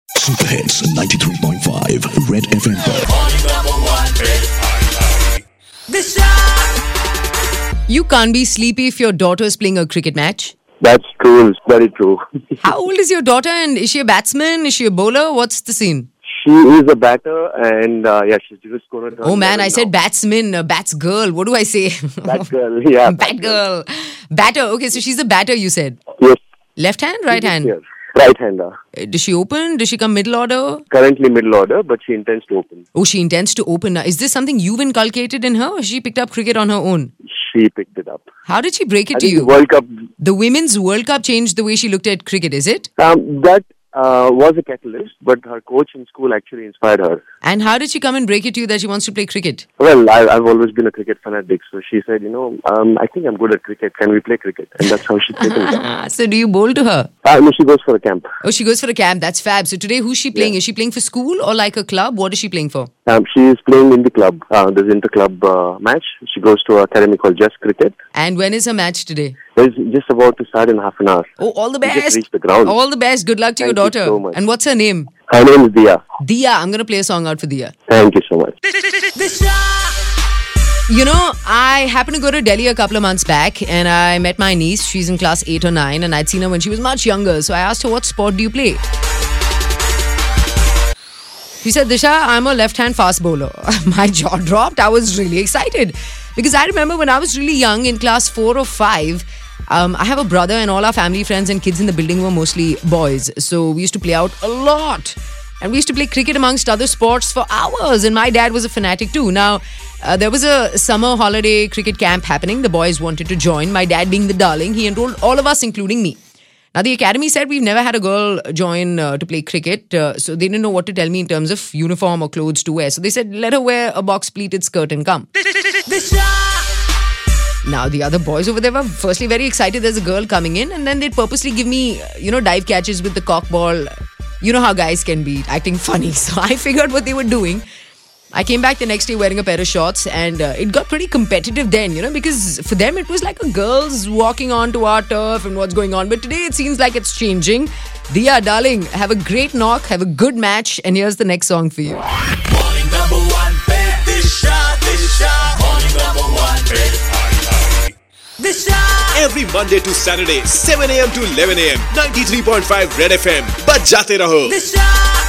Super Hits 93.5 Red FM पर। You can't be sleepy if your daughter is playing a cricket match. That's true. It's very true. How old is your daughter, and is she a batsman? Is she a bowler? What's the scene? She is a batter, and she's just going to. Oh man, I said batsman, bats girl. What do I say? Bat girl, yeah. Bat girl. Batter. Okay, so she's a batter, you said. Yes. Left hand, right hand? Yes. Right-hander. Does she open? Does she come middle order? Currently middle order, but she intends to open. Oh, she intends to open. Now, is this something you've inculcated in her, or she picked up cricket on her own? She picked it up. How did she break it I to think you? The World Cup. The Women's World Cup changed the way she looked at cricket, is it? That was a catalyst, but her coach in school actually inspired her. And how did she come and break it to you that she wants to play cricket? Well, I've always been a cricket fanatic, so she said, I think I'm good at cricket. Can we play cricket? And that's how she taken it. So do you bowl to her? No, she goes for a camp. Oh, she goes for a camp. That's fab. So today, who's she playing? Yeah. Is she playing for school or like a club? What is she playing for? She is playing in the club. There's inter-club match. She goes to an academy called Just Cricket. And when is her match today? It's just about to start in half an hour. Oh, all the We just best. reached the ground. All the best. Good luck to your Thank you daughter. so much. And what's her name? Her name is Dia. Dia. I'm going to play a song out for Dia. Thank you so much. You know, I happened to go to Delhi a couple of months back and I met my niece. She's in class 8 or 9 and I'd seen her when she was much younger. So I asked her, what sport do you play? She said, Disha, I'm a left-hand fast bowler. My jaw dropped. I was really excited. Because I remember when I was really young in class 4 or 5, I have a brother and all our family friends and kids in the building were mostly boys. So we used to play out a lot. And we used to play cricket amongst other sports for hours. And my dad was a fanatic too. Now, there was a summer holiday cricket camp happening. The boys wanted to join. My dad being the darling, he enrolled all of us, including me. Now, the academy said we've never had a girl join to play cricket. So they didn't know what to tell me in terms of uniform or clothes to wear. So they said, let her wear a box pleated skirt and come. Now, the other boys over there were firstly very excited there's a girl coming in. And then they'd purposely give me, dive catches with the cock ball. You know how guys can be acting funny. So I figured what they were doing. I came back the next day wearing a pair of shorts and it got pretty competitive then, because for them it was like a girls walking onto our turf and what's going on. But today it seems like it's changing. Dia, darling, have a great knock, have a good match, and here's the next song for you. Morning number one, Disha. Morning number one, Disha. Every Monday to Saturday, 7 a.m. to 11 a.m. 93.5 Red FM. बज जाते रहो.